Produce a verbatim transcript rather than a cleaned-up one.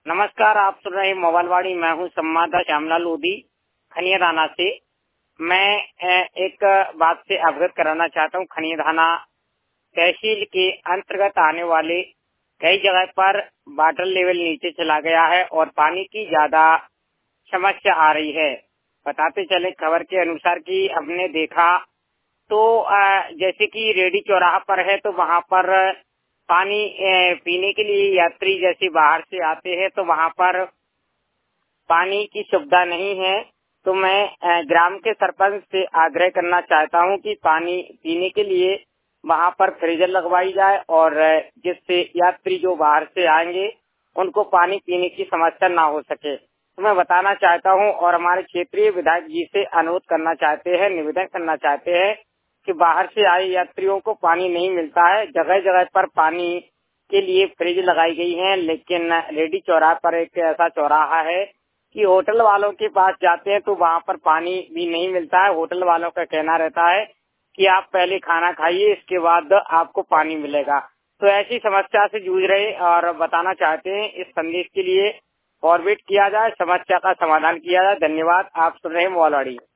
नमस्कार, आप सुन रहे हैं मोबाइलवाड़ी। मैं हूं संवाददाता श्यामलाल लोधी खनिया थाना से। मैं अ, एक बात से अवगत कराना चाहता हूं। खनिया थाना तहसील के अंतर्गत आने वाले कई जगह पर वाटर लेवल नीचे चला गया है और पानी की ज्यादा समस्या आ रही है। बताते चले खबर के अनुसार कि हमने देखा तो अ, जैसे कि रेडी चौराहा पर है तो वहां पर पानी अ, पीने के लिए यात्री जैसे बाहर से आते हैं तो वहां पर पानी की सुविधा नहीं है। तो मैं अ, ग्राम के सरपंच से आग्रह करना चाहता हूं कि पानी पीने के लिए वहां पर फ्रीजर लगवाई जाए और अ, जिससे यात्री जो बाहर से आएंगे उनको पानी पीने की समस्या ना हो सके। तो मैं बताना चाहता हूं और हमारे क्षेत्रीय विधायक जी से अनुरोध करना चाहते हैं, निवेदन करना चाहते हैं कि बाहर से आए यात्रियों को पानी नहीं मिलता है। जगह जगह पर पानी के लिए फ्रिज लगाई गई है, लेकिन रेडी चौराहा पर एक ऐसा चौराहा है कि होटल वालों के पास जाते हैं तो वहां पर पानी भी नहीं मिलता है। होटल वालों का कहना रहता है कि आप पहले खाना खाइए, इसके बाद आपको पानी मिलेगा। तो ऐसी समस्या से जूझ रहे और बताना चाहते हैं, इस संदेश के लिए फॉरवर्ड किया जाए, समस्या का समाधान किया जाए। धन्यवाद। आप सुन रहे हैं मोबाइलवाड़ी।